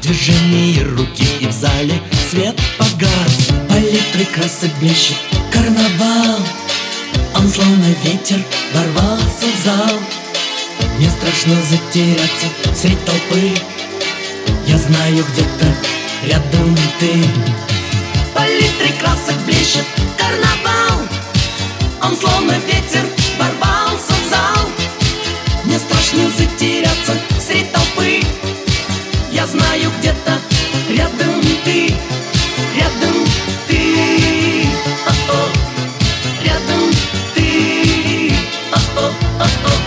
движение руки, и в зале свет погас. Палитры красок блещет карнавал, он словно ветер ворвался в зал. Мне страшно затеряться средь толпы, я знаю, где-то рядом ты. Палитры красок блещет карнавал, он словно ветер ворвался в зал. Мне страшно затеряться средь толпы, я знаю, где-то рядом ты. Рядом ты, о-о, рядом ты, о-о, о-о.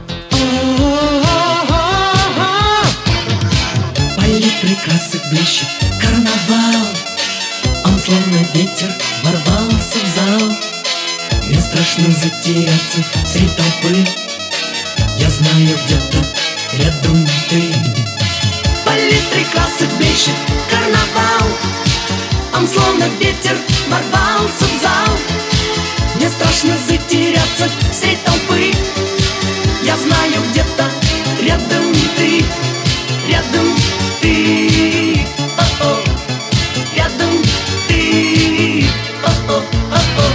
Палитры красок блещет карнавал, он словно ветер ворвался в зал. Мне страшно затеряться средь толпы, я знаю, где-то рядом ты. Палитры красок блещет карнавал, он словно ветер ворвался в зал. Мне страшно затеряться средь толпы, я знаю, где-то рядом ты. Рядом ты, о-о, рядом ты, о-о, о-о.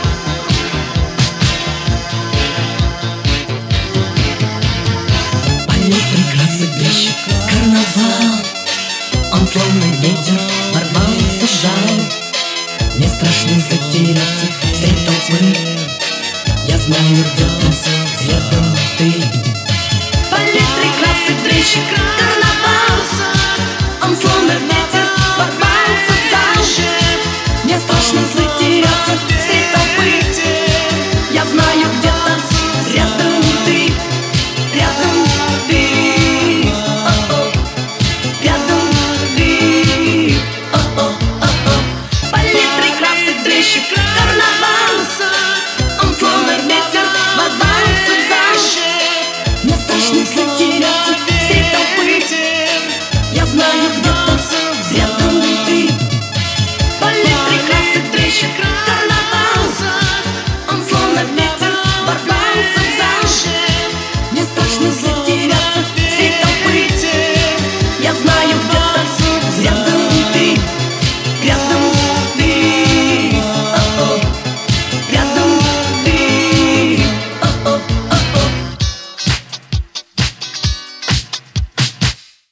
Палитры красок блещет карнавал, он словно ветер ворвался в зал. Мне страшно затеряться средь толпы, я знаю, где